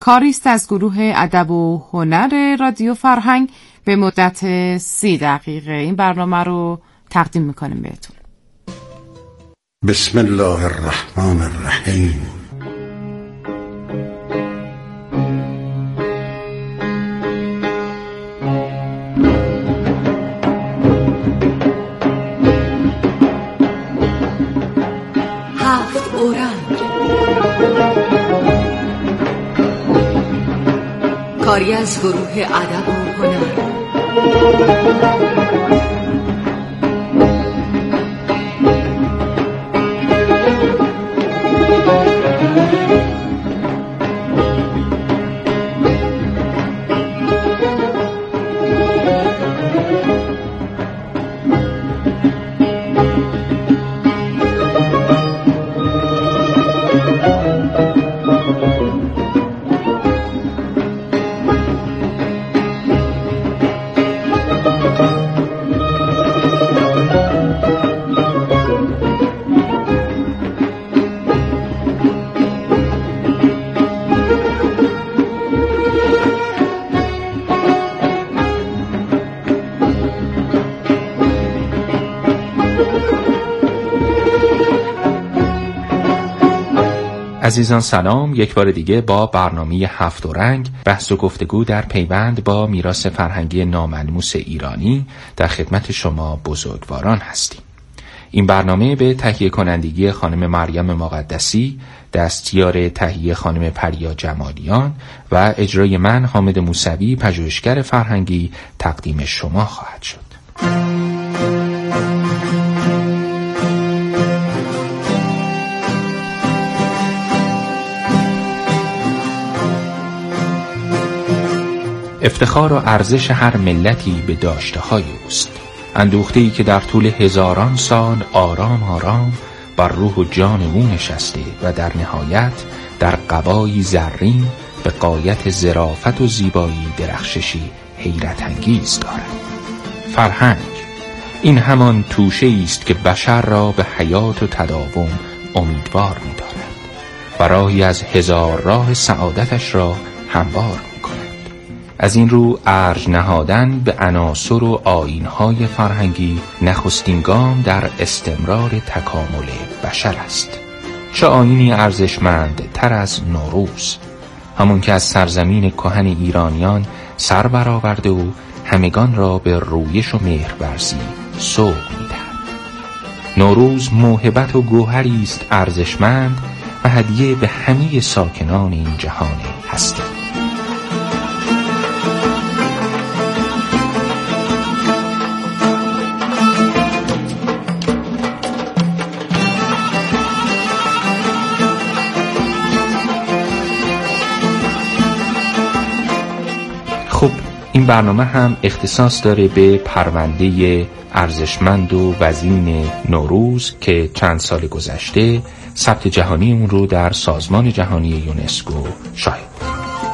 کاریست از گروه ادب و هنر رادیو فرهنگ به مدت 30 دقیقه این برنامه رو تقدیم میکنیم بهتون. بسم الله الرحمن الرحیم. هفت اورنگ، کاری از گروه ادب و هنر. عزیزان سلام، یک بار دیگه با برنامه هفت رنگ بحث و گفتگو در پیوند با میراث فرهنگی ناملموس ایرانی در خدمت شما بزرگواران هستیم. این برنامه به تهیه کنندگی خانم مریم مقدسی، دستیار تهیه خانم پریا جمالیان و اجرای من حامد موسوی پژوهشگر فرهنگی تقدیم شما خواهد شد. افتخار و ارزش هر ملتی به داشته‌های اوست، اندوخته‌ای که در طول هزاران سال آرام آرام بر روح و جان او نشسته و در نهایت در قبایی زرین به غایت ظرافت و زیبایی درخششی حیرت انگیز دارد. فرهنگ این همان توشه است که بشر را به حیات و تداوم امیدوار می‌دارد و راهی از هزار راه سعادتش را هموار می‌کند. از این رو ارج نهادن به عناصر و آیین‌های فرهنگی نخستین گام در استمرار تکامل بشر است. چه آیینی ارزشمند تر از نوروز، همون که از سرزمین کهن ایرانیان سر برآورده و همگان را به رویش و مهرورزی سوق می‌دهد. نوروز موهبت و گوهری است ارزشمند و هدیه به همه ساکنان این جهان هستی. خب این برنامه هم اختصاص داره به پرونده ارزشمند و وزین نوروز که چند سال گذشته ثبت جهانی اون رو در سازمان جهانی یونسکو شاهد بود.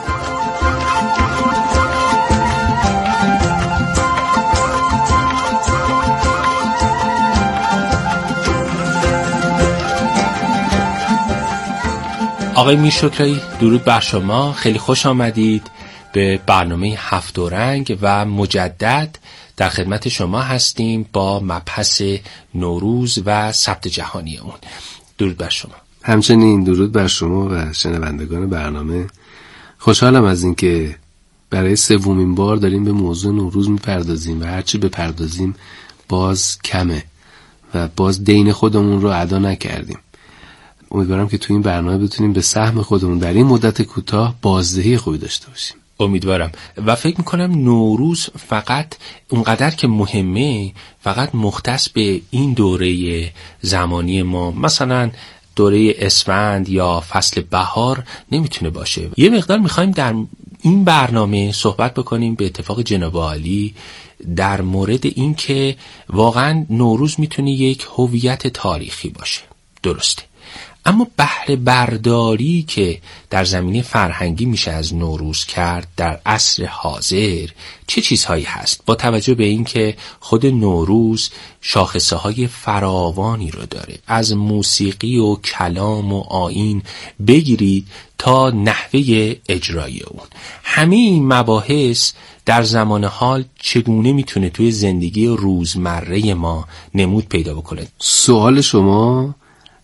آقای میرشکری، درود بر شما، خیلی خوش آمدید به برنامه هفت رنگ و مجدد در خدمت شما هستیم با مبحث نوروز و ثبت جهانی اون. درود بر شما. همچنین درود بر شما و شنوندگان برنامه. خوشحالم از این که برای سومین بار داریم به موضوع نوروز میپردازیم و هرچی بپردازیم باز کمه و باز دین خودمون رو ادا نکردیم. امیدوارم که تو این برنامه بتونیم به سهم خودمون در این مدت کوتاه بازدهی خوبی داشته باشیم. امیدوارم. و فکر میکنم نوروز فقط اونقدر که مهمه فقط مختص به این دوره زمانی ما، مثلا دوره اسفند یا فصل بهار نمیتونه باشه. یه مقدار میخوایم در این برنامه صحبت بکنیم به اتفاق جناب عالی در مورد این که واقعا نوروز میتونه یک هویت تاریخی باشه. درسته، اما بهره برداری که در زمینه فرهنگی میشه از نوروز کرد در عصر حاضر چه چیزهایی هست؟ با توجه به اینکه خود نوروز شاخصه های فراوانی رو داره، از موسیقی و کلام و آیین بگیرید تا نحوه اجرای اون، همه این مباحث در زمان حال چگونه میتونه توی زندگی روزمره ما نمود پیدا بکنه؟ سوال شما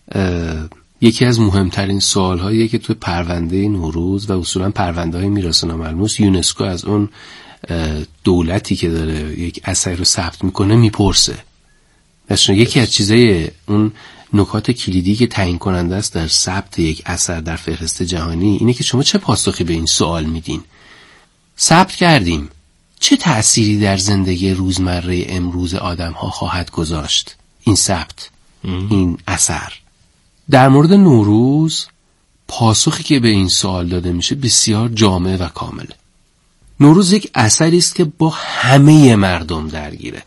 یکی از مهمترین سوال‌هاییه که توی پرونده نوروز و اصولا پرونده‌های میراث ناملموس یونسکو از اون دولتی که داره یک اثر رو ثبت میکنه میپرسه. مثلا یکی از چیزای اون نکات کلیدی که تعیین کننده است در ثبت یک اثر در فهرست جهانی اینه که شما چه پاسخی به این سوال میدین. ثبت کردیم، چه تأثیری در زندگی روزمره امروز آدم‌ها خواهد گذاشت این ثبت، این اثر؟ در مورد نوروز پاسخی که به این سوال داده میشه بسیار جامع و کامله. نوروز یک اثری است که با همه مردم درگیره،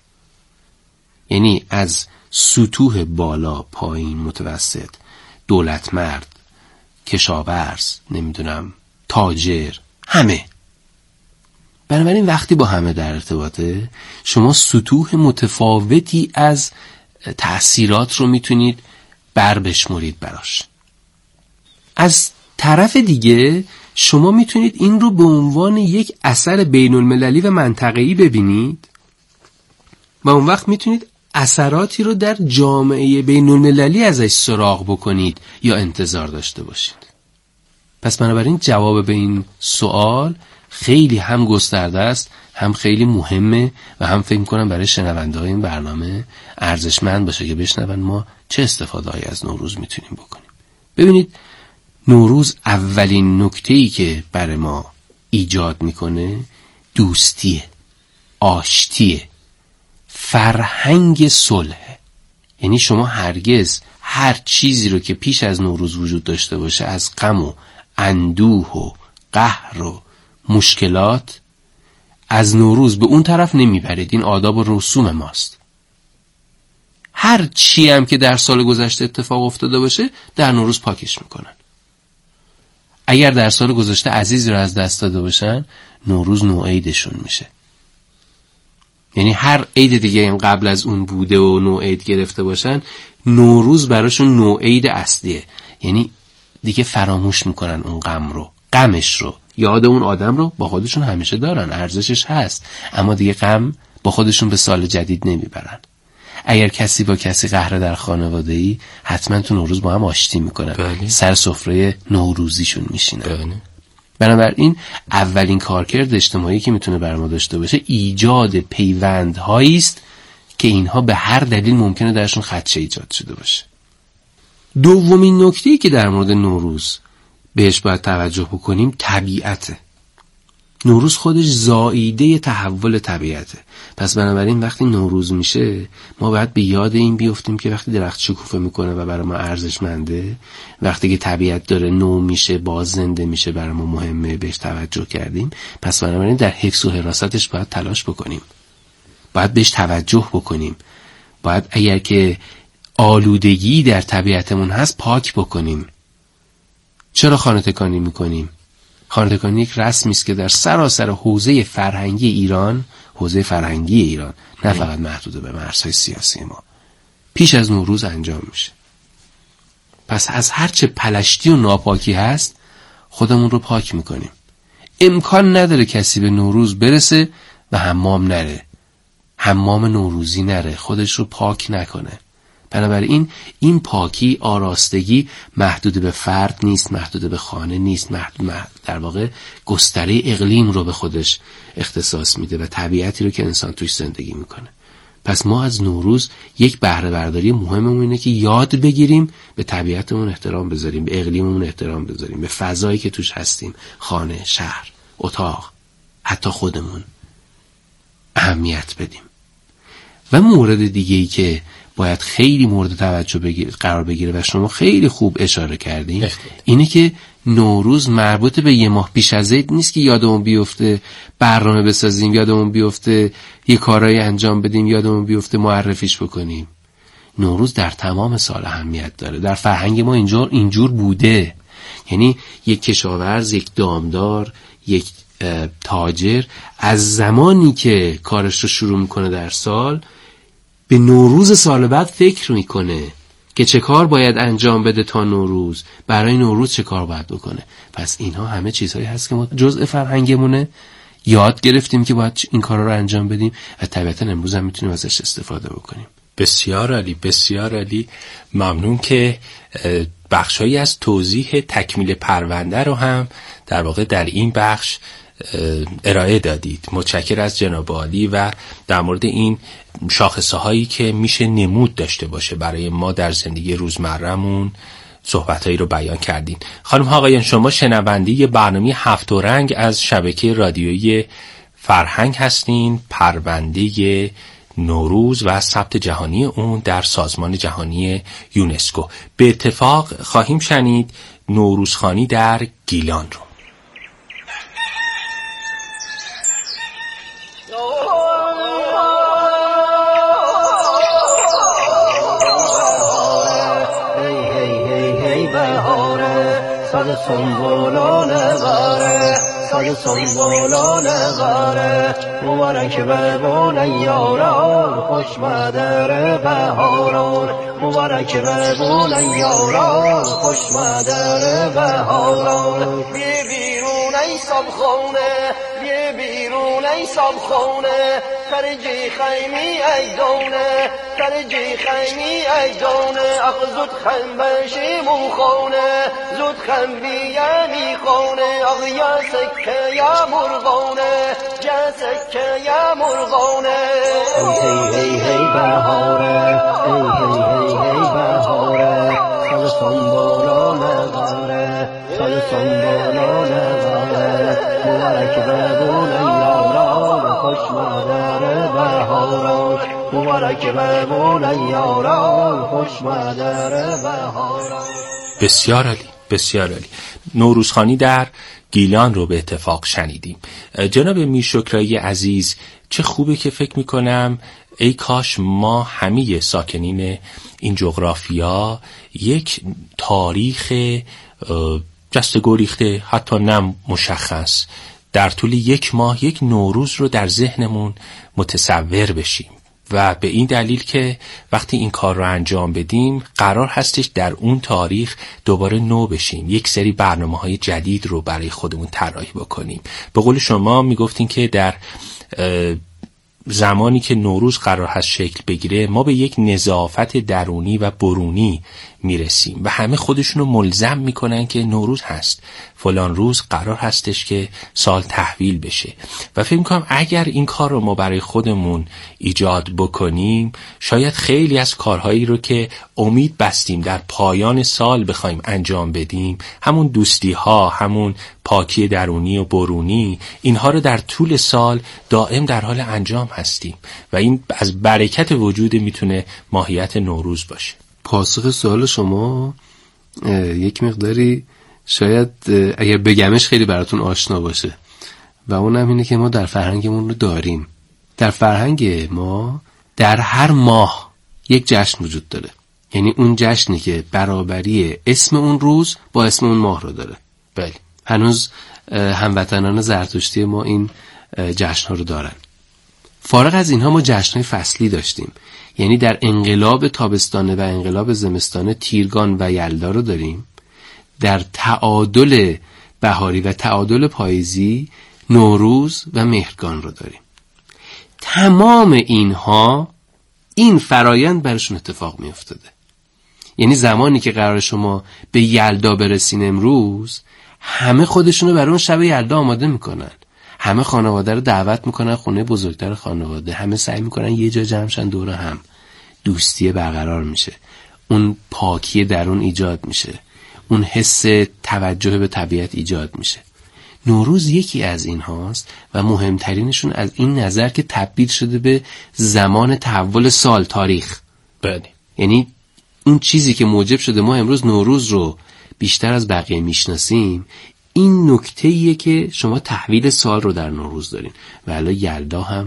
یعنی از سطوح بالا، پایین، متوسط، دولتمرد، کشاورز، نمیدونم تاجر، همه. بنابراین وقتی با همه در ارتباطه شما سطوح متفاوتی از تأثیرات رو میتونید بشمرید براش. از طرف دیگه شما میتونید این رو به عنوان یک اثر بین المللی و منطقه‌ای ببینید و اون وقت میتونید اثراتی رو در جامعه بین المللی ازش سراغ بکنید یا انتظار داشته باشید. پس بنابراین جواب به این سوال خیلی هم گسترده است، هم خیلی مهمه و هم فکر می‌کنم برای شنونده‌های این برنامه ارزشمند باشه که بشنون ما چه استفاده‌ای از نوروز میتونیم بکنیم. ببینید، نوروز اولین نکته‌ای که برای ما ایجاد میکنه دوستیه، آشتیه، فرهنگ صلح. یعنی شما هرگز هر چیزی رو که پیش از نوروز وجود داشته باشه از غم و اندوه و قهر و مشکلات از نوروز به اون طرف نمیبرید. این آداب و رسوم ماست. هر چی هم که در سال گذشته اتفاق افتاده باشه در نوروز پاکش میکنن. اگر در سال گذشته عزیزی رو از دست داده باشن نوروز نوعیدشون میشه. یعنی هر عید دیگه هم قبل از اون بوده و نوعید گرفته باشن نوروز براشون نوعید اصلیه. یعنی دیگه فراموش میکنن اون غم رو، غمش رو، یاد اون آدم رو با خودشون همیشه دارن، ارزشش هست، اما دیگه غم با خودشون به سال جدید نمیبرن. اگر کسی با کسی قهر در خانواده‌ای حتما تو نوروز با هم آشتی میکنن. بله. سر سفره نوروزیشون میشینن. بله. بنابراین اولین کارکرد اجتماعی که میتونه بر ما داشته باشه ایجاد پیوندهایی است که اینها به هر دلیل ممکنه درشون خدشه ایجاد شده باشه. دومین نکته‌ای که در مورد نوروز بهش باید توجه بکنیم طبیعته. نوروز خودش زائیده تحول طبیعته. پس بنابراین وقتی نوروز میشه ما باید به یاد این بیفتیم که وقتی درخت شکوفه میکنه و برای ما ارزشمنده، وقتی که طبیعت داره نو میشه، باز زنده میشه، برای ما مهمه، بهش توجه کردیم. پس بنابراین در حفظ و حراستش باید تلاش بکنیم، باید بهش توجه بکنیم، باید اگر که آلودگی در طبیعتمون هست پاک بکنیم. چرا خانه تکانی میکنیم؟ خانه تکانی یک رسمی است که در سراسر حوزه فرهنگی ایران، نه فقط محدود به مرزهای سیاسی ما، پیش از نوروز انجام میشه. پس از هرچه پلشتی و ناپاکی هست خودمون رو پاک میکنیم. امکان نداره کسی به نوروز برسه و حمام نره، حمام نوروزی نره، خودش رو پاک نکنه. بنابراین این پاکی، آراستگی محدود به فرد نیست، محدود به خانه نیست، در واقع گستره اقلیم رو به خودش اختصاص میده و طبیعتی رو که انسان توش زندگی میکنه. پس ما از نوروز یک بهره برداری مهممون اینه که یاد بگیریم به طبیعتمون احترام بذاریم، به اقلیممون احترام بذاریم، به فضایی که توش هستیم، خانه، شهر، اتاق، حتی خودمون اهمیت بدیم. و مورد دیگه‌ای که باید خیلی مورد توجه قرار بگیره و شما خیلی خوب اشاره کردین اینه که نوروز مربوط به یه ماه پیش از عید نیست که یادمون بیفته برنامه بسازیم، یادمون بیفته یه کارایی انجام بدیم، یادمون بیفته معرفیش بکنیم. نوروز در تمام سال اهمیت داره. در فرهنگ ما اینجور بوده. یعنی یک کشاورز، یک دامدار، یک تاجر از زمانی که کارش رو شروع میکنه در سال، به نوروز سال بعد فکر میکنه که چه کار باید انجام بده تا نوروز، برای نوروز چه کار باید بکنه. پس اینها همه چیزهایی هست که ما جزء فرهنگمونه، یاد گرفتیم که باید این کارا رو انجام بدیم و طبیعتا امروز هم میتونیم ازش استفاده بکنیم. بسیار عالی، بسیار عالی. ممنون که بخشایی از توضیح تکمیل پرونده رو هم در واقع در این بخش ارائه دادید. متشکر از جناب عالی و در مورد این شاخصه هایی که میشه نمود داشته باشه برای ما در زندگی روزمره‌مون صحبتایی رو بیان کردین. خانم ها آقایان، شما شنونده برنامه هفت رنگ از شبکه رادیویی فرهنگ هستین. پرونده نوروز و ثبت جهانی اون در سازمان جهانی یونسکو. به اتفاق خواهیم شنید نوروزخوانی در گیلان رو. سنبولان غاره مبارک ببونن یاران، خوش مدر بهاران. مبارک ببونن یاران، خوش مدر بهاران. بی بیرون ای صبخونه، بی بیرون ای صبخونه، فرجی خیمی ای دونه، فرجی خیمی ای دونه. اخ زود خم بشیمون خونه، زود خم بیانی خونه. اخ یا سکه یا مرغونه، یا سکه یا مرغونه. ای هی هی بهاره، ای هی هی بهاره. سال سنبولان غاره، سال سنبولان غاره. مبارک ببونن یاران، خوش مدر بهاران. مبارک ببونن یاران، خوش مدر بهاران. بسیار عالی، بسیار عالی. نوروزخوانی در گیلان رو به اتفاق شنیدیم. جناب میرشکرایی عزیز، چه خوبه که فکر میکنم ای کاش ما همه ساکنین این جغرافیا یک تاریخ جسته گریخته، حتی نه مشخص، در طول یک ماه یک نوروز رو در ذهنمون متصور بشیم و به این دلیل که وقتی این کار رو انجام بدیم قرار هستش در اون تاریخ دوباره نو بشیم، یک سری برنامه‌های جدید رو برای خودمون طراحی بکنیم. به قول شما میگفتین که در زمانی که نوروز قرار هست شکل بگیره ما به یک نظافت درونی و برونی میرسیم و همه خودشونو ملزم میکنن که نوروز هست، فلان روز قرار هستش که سال تحویل بشه و فکر میکنم اگر این کار رو ما برای خودمون ایجاد بکنیم شاید خیلی از کارهایی رو که امید بستیم در پایان سال بخوایم انجام بدیم، همون دوستی ها، همون پاکی درونی و برونی، اینها رو در طول سال دائم در حال انجام هستیم و این از برکت وجود میتونه ماهیت نوروز باشه. پاسخ سوال شما یک مقداری شاید اگر بگمش خیلی براتون آشنا باشه و اونم اینه که ما در فرهنگمون رو داریم. در فرهنگ ما در هر ماه یک جشن وجود داره، یعنی اون جشنی که برابری اسم اون روز با اسم اون ماه رو داره. بله، هنوز هموطنان زرتشتی ما این جشن ها رو دارن. فارغ از اینها ما جشن‌های فصلی داشتیم، یعنی در انقلاب تابستانه و انقلاب زمستانه تیرگان و یلدا رو داریم، در تعادل بهاری و تعادل پاییزی نوروز و مهرگان رو داریم. تمام اینها این فرایند برشون اتفاق می افتاده. یعنی زمانی که قرار شما به یلدا برسین امروز، همه خودشونو برای اون شب یلدا آماده میکنن، همه خانواده رو دعوت میکنن خونه بزرگتر خانواده، همه سعی میکنن یه جا جمع شن دور هم، دوستی برقرار میشه، اون پاکی درون ایجاد میشه، اون حس توجه به طبیعت ایجاد میشه. نوروز یکی از این هاست و مهمترینشون از این نظر که تبدیل شده به زمان تحول سال، تاریخ. بله، یعنی اون چیزی که موجب شده ما امروز نوروز رو بیشتر از بقیه میشناسیم، این نکته‌ایه که شما تحویل سال رو در نوروز دارین و الان یلدا هم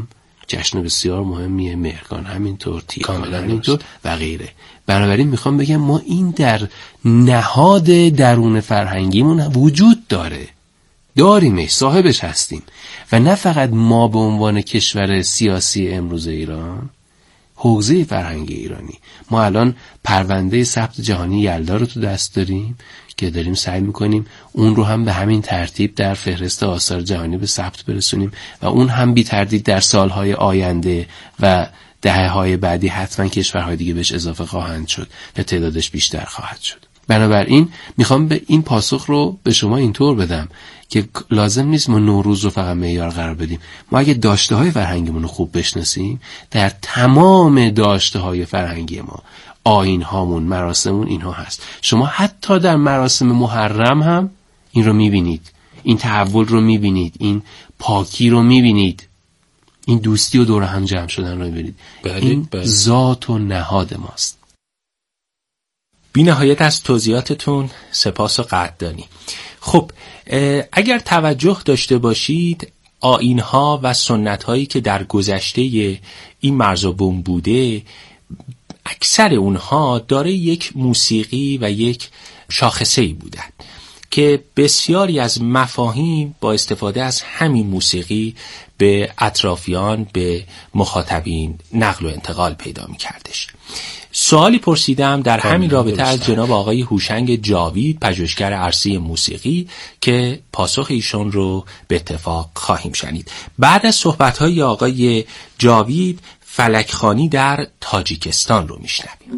جشن بسیار مهمیه، مهرگان همینطور، تیران همینطور و غیره. بنابراین میخوام بگم ما این در نهاد درون فرهنگیمون وجود داریمش، صاحبش هستیم و نه فقط ما به عنوان کشور سیاسی امروز ایران، حوزه فرهنگ ایرانی. ما الان پرونده ثبت جهانی یلدا رو تو دست داریم که داریم سعی میکنیم اون رو هم به همین ترتیب در فهرست آثار جهانی به ثبت برسونیم و اون هم بی تردید در سالهای آینده و دهه‌های بعدی حتما کشورهای دیگه بهش اضافه خواهند شد و تعدادش بیشتر خواهد شد. بنابراین میخوام به این پاسخ رو به شما اینطور بدم که لازم نیست ما نوروز رو فقط معیار قرار بدیم. ما اگه داشته‌های فرهنگیمون رو خوب بشناسیم، در تمام داشته‌های فرهنگی ما، آیین‌هامون، مراسممون اینها هست. شما حتی در مراسم محرم هم این رو می‌بینید، این تحول رو می‌بینید، این پاکی رو می‌بینید، این دوستی و دور هم جمع شدن رو می‌بینید. این ذات و نهاد ماست. بی نهایت از توضیحاتتون سپاس و قدردانی. خب اگر توجه داشته باشید، آیین‌ها و سنت‌هایی که در گذشته این مرز و بوم بوده، اکثر اونها داره یک موسیقی و یک شاخصه‌ای بودن که بسیاری از مفاهیم با استفاده از همین موسیقی به اطرافیان، به مخاطبین نقل و انتقال پیدا می‌کردش. سوالی پرسیدم در همین رابطه از جناب آقای هوشنگ جاوید، پژوهشگر عرصه موسیقی، که پاسخ ایشون رو به اتفاق خواهیم شنید. بعد از صحبت‌های آقای جاوید، فلکخوانی در تاجیکستان رو میشنویم.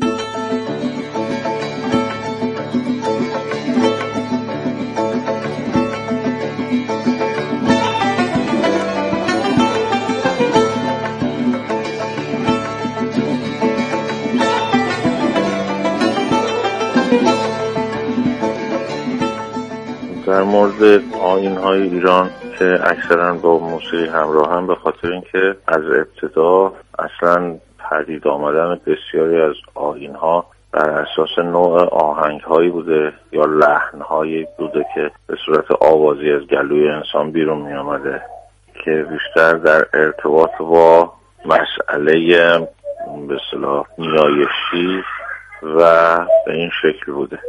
در مورد آیین‌های ایران که اکثرا با موسیقی همراه هم، به خاطر اینکه از ابتدا اصلا پدید آمدن بسیاری از آیین‌ها بر اساس نوع آهنگ‌هایی بوده یا لحن‌هایی بوده که به صورت آوازی از گلوی انسان بیرون می آمده که بیشتر در ارتباط با مسئله به اصطلاح نیایشی و به این شکل بوده،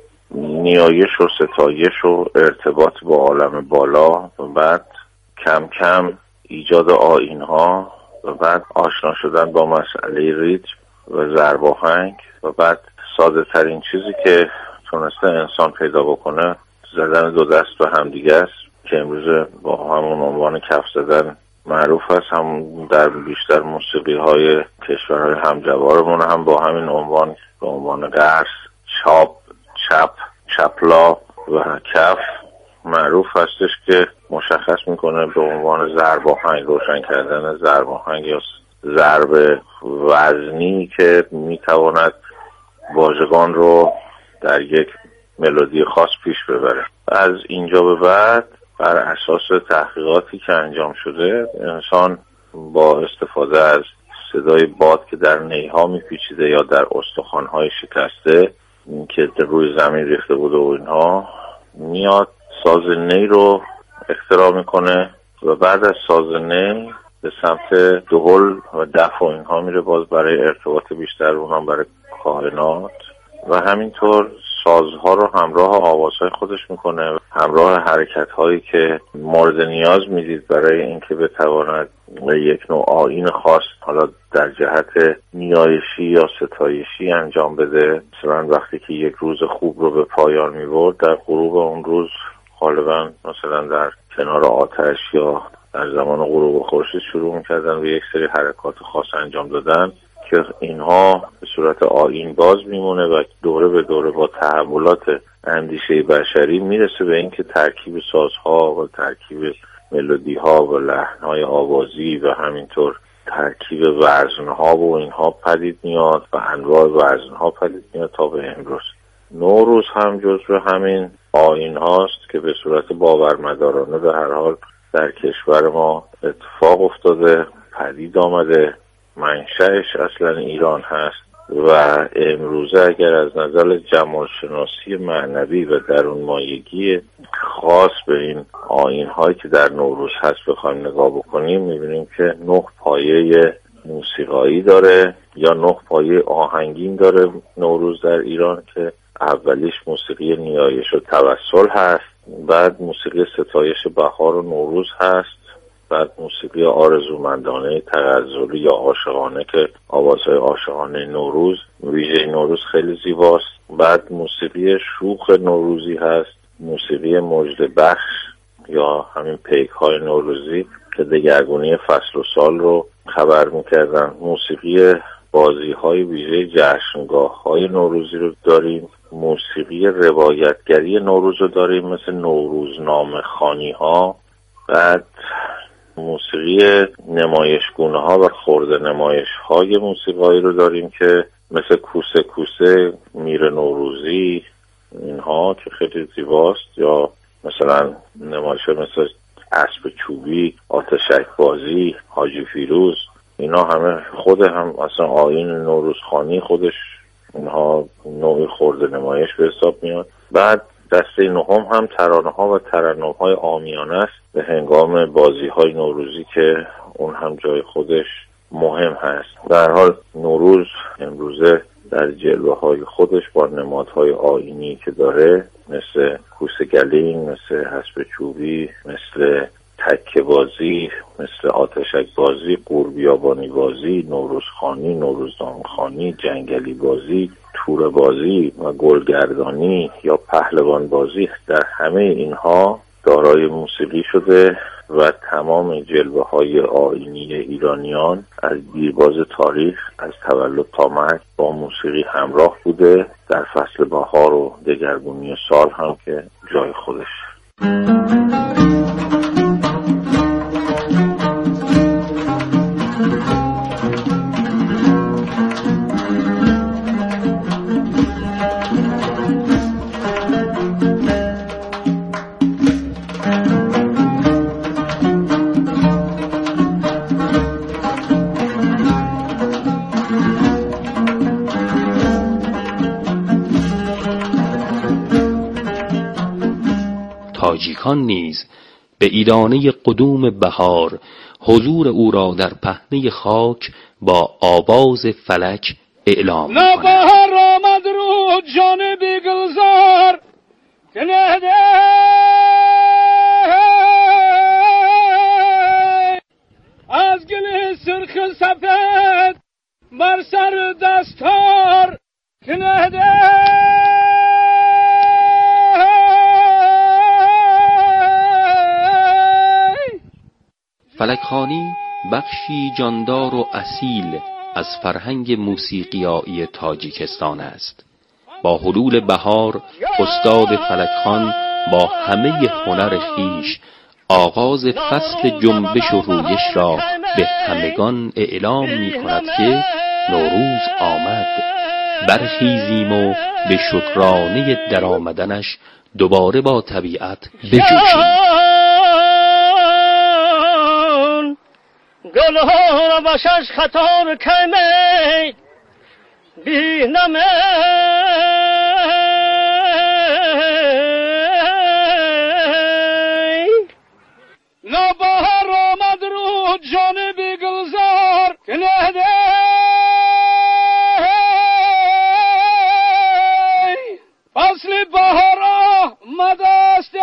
نیایش و ستایش و ارتباط با عالم بالا و بعد کم کم ایجاد آیین‌ها و بعد آشنا شدن با مسئله ریتم و ضرب آهنگ و بعد ساده ترین چیزی که تونسته انسان پیدا بکنه زدن دو دست به هم دیگه است که امروز با همون عنوان کف زدن معروف است. هم در بیشتر موسیقی های کشورهای همجوارمون هم با همین عنوان، به عنوان قرص، چاپ، چپ، چپلا و کف معروف هستش که مشخص میکنه به عنوان ضرب آهنگ، روشن کردن ضرب آهنگ یا ضرب وزنی که میتواند واژگان رو در یک ملودی خاص پیش ببره. از اینجا به بعد بر اساس تحقیقاتی که انجام شده، انسان با استفاده از صدای باد که در نیها میپیچیده یا در استخوان‌های شکسته که روی زمین ریخته بوده و اینها، میاد ساز نی رو اختراع میکنه و بعد از ساز نی به سمت دهل و دف و اینها میره، باز برای ارتباط بیشتر اونها برای کائنات، و همینطور سازها رو همراه آوازهای خودش میکنه، همراه حرکت‌هایی که مورد نیاز میدید برای اینکه بتواند یک نوع آیین خاص حالا در جهت نیایشی یا ستایشی انجام بده. مثلا وقتی که یک روز خوب رو به پایان میبرد، در غروب اون روز غالبا مثلا در کنار آتش یا در زمان غروب خورشید شروع میکردن و یک سری حرکات خاص انجام دادن که اینها به صورت آیین باز میمونه و دوره به دوره با تحولات اندیشه بشری میرسه به اینکه ترکیب سازها و ترکیب ملودی‌ها و لحن‌های آوازی و همینطور ترکیب وزن‌ها و اینها پدید میاد و انواع وزن‌ها پدید میاد تا به امروز. نوروز هم جزو همین آیین هاست که به صورت باورمدارانه به هر حال در کشور ما اتفاق افتاده، پدید آمده، منشأش اصلا ایران هست و امروزه اگر از نظر جمالشناسی معنوی و درون مایگی خاص به این آیین‌هایی که در نوروز هست بخوایم نگاه بکنیم، می‌بینیم که 9 پایه موسیقایی داره یا 9 پایه آهنگین داره نوروز در ایران، که اولیش موسیقی نیایش و توسل هست، بعد موسیقی ستایش بهار و نوروز هست، بعد موسیقی آرزومندانه تغزلی یا عاشقانه که آوازهای عاشقانه نوروز ویژه نوروز خیلی زیباست، بعد موسیقی شوخ نوروزی هست، موسیقی مژده بخش یا همین پیک‌های نوروزی که دگرگونی فصل و سال رو خبر می‌کردن، موسیقی بازی‌های ویژه جشنگاه‌های نوروزی رو داریم، موسیقی روایتگری نوروز رو داریم مثل نوروزنامه خوانی‌ها، بعد موسیقی نمایشگونه‌ها و خرده نمایش‌های موسیقایی رو داریم که مثل کوسه کوسه، میر نوروزی، اینها که خیلی زیباست، یا مثلا نمایش مثل اسب چوبی، آتشک بازی، حاجی فیروز، اینا همه خود هم اصلا آیین نوروزخوانی خودش اینها نوعی خرده نمایش به حساب میاد. بعد دسته نهم هم ترانه‌ها و ترنم‌های عامیانه است به هنگام بازی‌های نوروزی که اون هم جای خودش مهم هست. در حال نوروز امروزه در جلوه‌های خودش با نمادهای آیینی که داره مثل کوسه گلین، مثل اسب چوبی، مثل تکه بازی، مثل آتشک بازی، قوربیابانی بازی، نوروزخوانی، نوروزنامه‌خوانی، جنگلی بازی، تور بازی و گلگردانی یا پهلوان بازی، در همه اینها دارای موسیقی شده و تمام جلوه‌های آیینی ایرانیان از دیرباز تاریخ از تولد تا مرگ با موسیقی همراه بوده، در فصل بهار و دگرگونی سال هم که جای خودش. تاجیکان نیز به ایدانه قدوم بهار حضور او را در پهنه خاک با آواز فلک اعلام می‌کنند. بهار آمد رو جان بیگلزار که نهده از گل سرخ سفید بر سر دستار که نهده فلکخوانی بخشی جاندار و اصیل از فرهنگ موسیقیایی تاجیکستان است. با حلول بهار استاد فلکخوان با همه هنر خویش آغاز فصل جنبش و رویش را به همگان اعلام می کند که نوروز آمد، برخیزیم و به شکرانه در آمدنش دوباره با طبیعت بجوشیم. گلها باشش خطار کمی بی نمی نبهر آمد رو جان بی گلزار که نهده فصل بهار آمد است.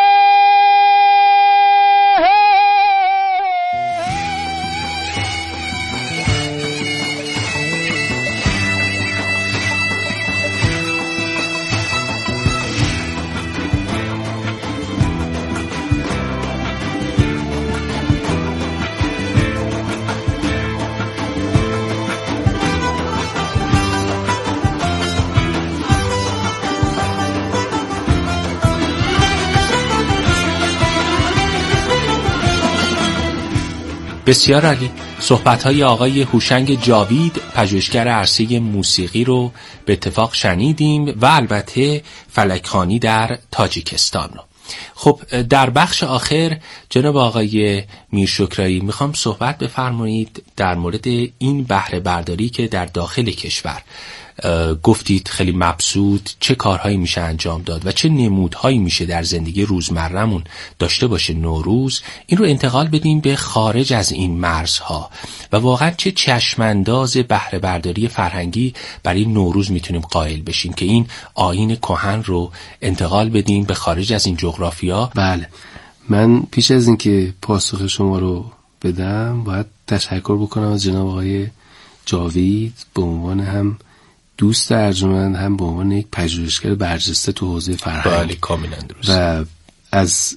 بسیار عالی. صحبت‌های آقای هوشنگ جاوید پژوهشگر عرصه موسیقی رو به اتفاق شنیدیم و البته فلکخوانی در تاجیکستان رو. خب در بخش آخر جناب آقای میرشکرایی میخوام صحبت بفرمایید در مورد این بهره برداری که در داخل کشور گفتید خیلی مبسوط، چه کارهایی میشه انجام داد و چه نمودهایی میشه در زندگی روزمره‌مون داشته باشه نوروز، این رو انتقال بدیم به خارج از این مرزها و واقعا چه چشمانداز بهره برداری فرهنگی برای نوروز میتونیم قائل بشیم که این آیین کهن رو انتقال بدیم به خارج از این جغرافیا. بله، من پیش از اینکه پاسخ شما رو بدم باید تشکر بکنم از جناب آقای جاوید به عنوان هم دوست ارجمند، هم به عنوان یک پژوهشگر برجسته تو حوزه فرهنگ. بله کاملا درست. و از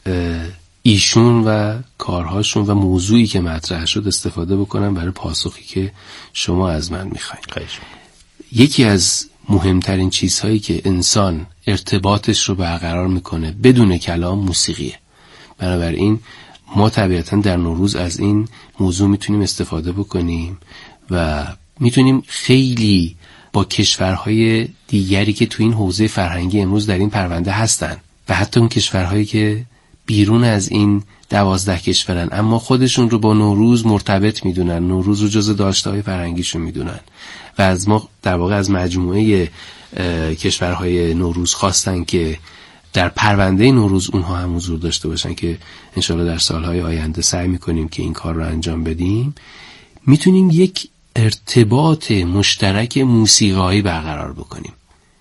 ایشون و کارهاشون و موضوعی که مطرح شد استفاده بکنم برای پاسخی که شما از من میخواین. یکی از مهمترین چیزهایی که انسان ارتباطش رو برقرار میکنه بدون کلام موسیقیه. بنابراین ما طبیعتا در نوروز از این موضوع میتونیم استفاده بکنیم و میتونیم خیلی با کشورهای دیگری که تو این حوزه فرهنگی امروز در این پرونده هستن و حتی اون کشورهایی که بیرون از این 12 کشورن اما خودشون رو با نوروز مرتبط میدونن، نوروز رو جز داشته‌های فرهنگیشون میدونن و از ما در واقع از مجموعه کشورهای نوروز خواستن که در پرونده نوروز اونها هم حضور داشته باشن که انشالله در سالهای آینده سعی میکنیم که این کار رو انجام بدیم. میتونیم یک ارتباط مشترک موسیقایی برقرار بکنیم،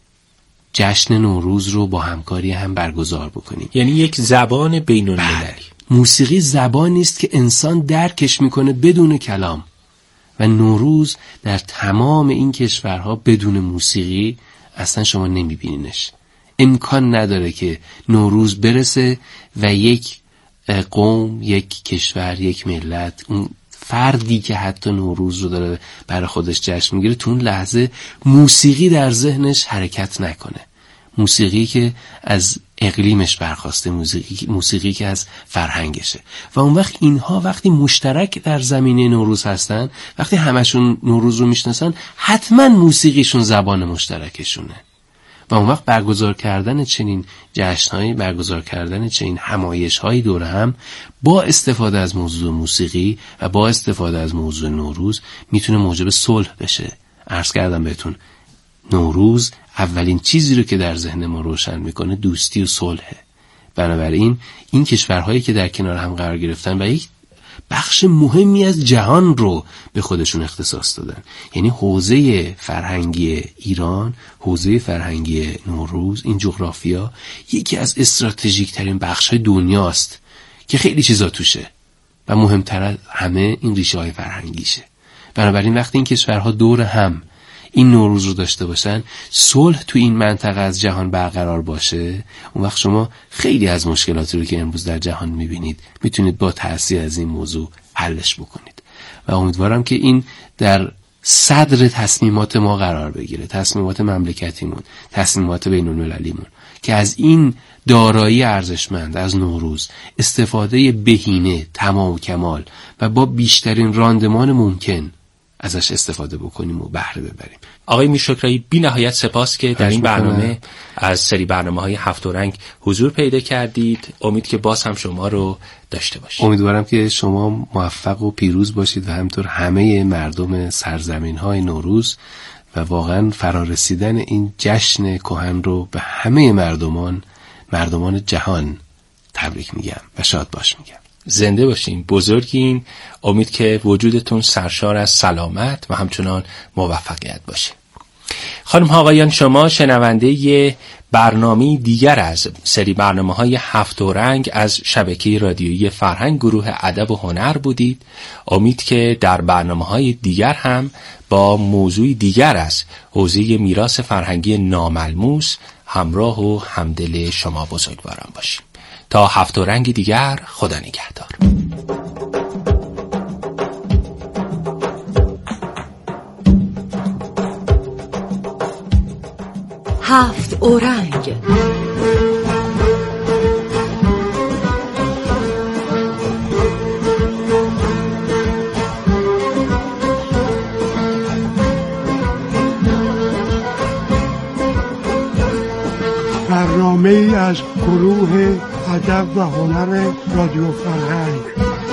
جشن نوروز رو با همکاری هم برگزار بکنیم، یعنی یک زبان بین المللی. موسیقی زبانی است که انسان درکش میکنه بدون کلام و نوروز در تمام این کشورها بدون موسیقی اصلا شما نمیبینینش. امکان نداره که نوروز برسه و یک قوم، یک کشور، یک ملت، اون فردی که حتی نوروز رو داره برای خودش جشن میگیره تو اون لحظه موسیقی در ذهنش حرکت نکنه. موسیقی که از اقلیمش برخواسته، موسیقی که از فرهنگشه. و اون وقت اینها وقتی مشترک در زمینه نوروز هستن، وقتی همشون نوروز رو میشناسن، حتما موسیقیشون زبان مشترکشونه. و اون وقت برگزار کردن چنین جشن‌هایی، برگزار کردن چنین همایش‌هایی دور هم با استفاده از موضوع موسیقی و با استفاده از موضوع نوروز میتونه موجب صلح بشه. عرض کردم بهتون نوروز اولین چیزی رو که در ذهن ما روشن میکنه دوستی و صلحه. بنابراین این کشورهایی که در کنار هم قرار گرفتن و یک بخش مهمی از جهان رو به خودشون اختصاص دادن، یعنی حوزه فرهنگی ایران، حوزه فرهنگی نوروز، این جغرافیا یکی از استراتژیک ترین بخش‌های دنیاست که خیلی چیزا توشه و مهمتر از همه این ریشه های فرهنگیشه. بنابراین وقتی این کشورها دور هم این نوروز رو داشته باشن، صلح تو این منطقه از جهان برقرار باشه، اون وقت شما خیلی از مشکلاتی رو که امروز در جهان میبینید میتونید با تأثیر از این موضوع حلش بکنید. و امیدوارم که این در صدر تصمیمات ما قرار بگیره، تصمیمات مملکتیمون، تصمیمات بین المللیمون، که از این دارایی ارزشمند از نوروز استفاده بهینه، تمام و کمال و با بیشترین راندمان ممکن ازش استفاده بکنیم و بهره ببریم. آقای میرشکرایی بی نهایت سپاس که در این برنامه از سری برنامه‌های هفت رنگ حضور پیدا کردید. امید که باز هم شما رو داشته باشید. امیدوارم که شما موفق و پیروز باشید و همطور همه مردم سرزمین‌های نوروز و واقعا فرارسیدن این جشن کهن رو به همه مردمان جهان تبریک میگم و شاد باش میگم. زنده باشین، بزرگین. امید که وجودتون سرشار از سلامت و همچنان موفقیت باشه. خانم ها آقایان، شما شنونده برنامه دیگر از سری برنامه‌های هفت رنگ از شبکه رادیویی فرهنگ گروه ادب و هنر بودید. امید که در برنامه‌های دیگر هم با موضوع دیگر از حوزه میراث فرهنگی ناملموس همراه و همدل شما بزرگواران باشیم. تا هفت رنگ دیگر، خدا نگهدار. هفت اورنگ. برنامه از گروه ادب و هنر رادیو فرهنگ.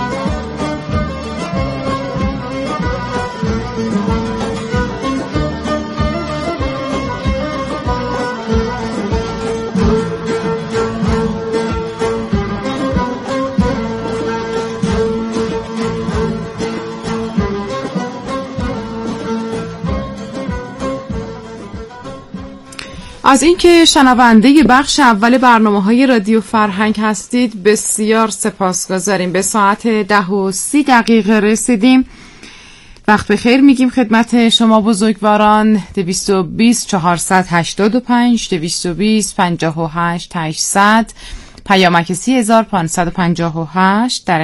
از اینکه شنونده بخش اول برنامه‌های رادیو فرهنگ هستید بسیار سپاسگزاریم. به ساعت 10:30 رسیدیم. وقت بخیر میگیم خدمت شما بزرگواران. 220 485 220 58 800 پیامک 3558 در